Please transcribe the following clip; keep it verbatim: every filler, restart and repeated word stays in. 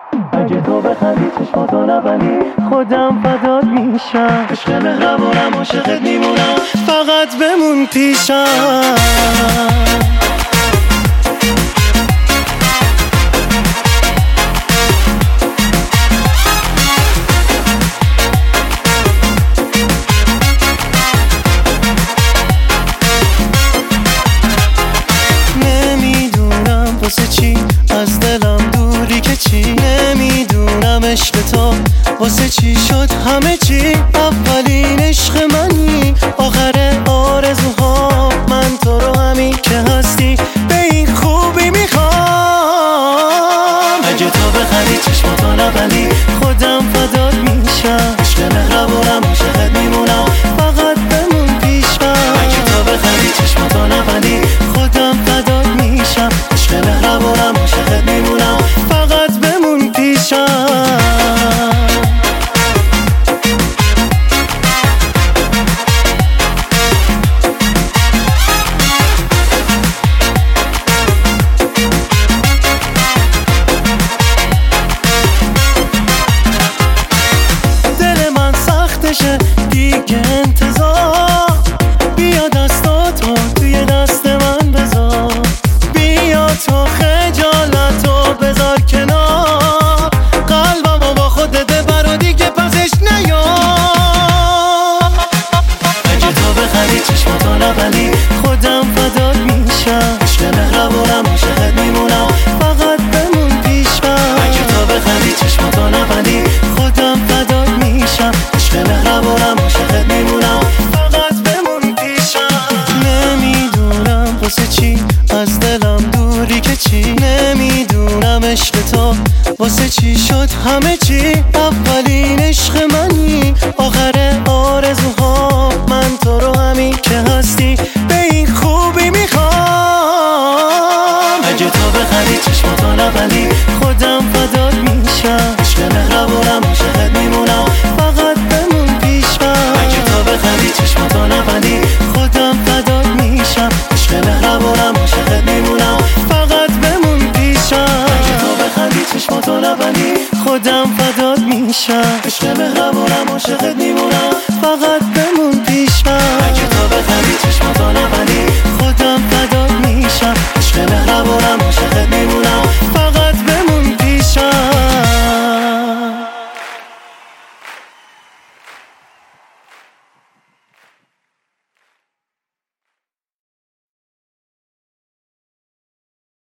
اگه تو بخندی چشماتو نبندی خودم فدات میشم. عشق مهربونم عاشقت میمونم فقط بمون پیشم. واسه چی از دلم دوری که چی؟ نمیدونم عشق تو واسه چی شد همه چی. اولین عشق منی آخر آرزوها، من تو رو همین که هستی به این خوبی میخوام. اگه تو بخندی چشماتو نبندی خودم فدات میشم. عشق مهربونم عاشقت میمونم فقط بمون پیشم. اگه تو بخندی چشماتو نبندی خودم فدات میشم. عشق مهربونم عاشقت میمونم فقط بمون پیشم. دل من سختشه دیگه انتظار، بیا دستاتو توی دست من بذار. بیا تو خجالتو بذار کنار، قلبمو با خودت ببر و دیگه پسش نیار. اگه تو بخندی چشماتو نبندی خودم فدات میشم. عشق مهربونم عاشقت میمونم فقط بمون پیشم. اگه تو بخندی چشماتو نبندی خودم فدات میشم. عشق مهربونم عاشقت میمونم فقط بمون پیشم. نمیدونم واسه چی از دلم دوری که چی؟ نمیدونم عشق تو واسه چی شد همه چی. اولین عشق منی آخر آرزوها، من تو رو همین که هستی به این خوبی میخوام. اگه تو بخندی چشماتو نبندی خودم فدات میشم. عشق مهربونم عاشقت میمونم فقط بمون پیشم. اگه تو بخندی چشماتو نبندی خودم فدات میشم. عشق مهربونم عاشقت میمونم فقط بمون پیشم. اگه تو بخندی چشماتو نبندی خودم فدات میشم. عشق مهربونم عاشقت میمونم فقط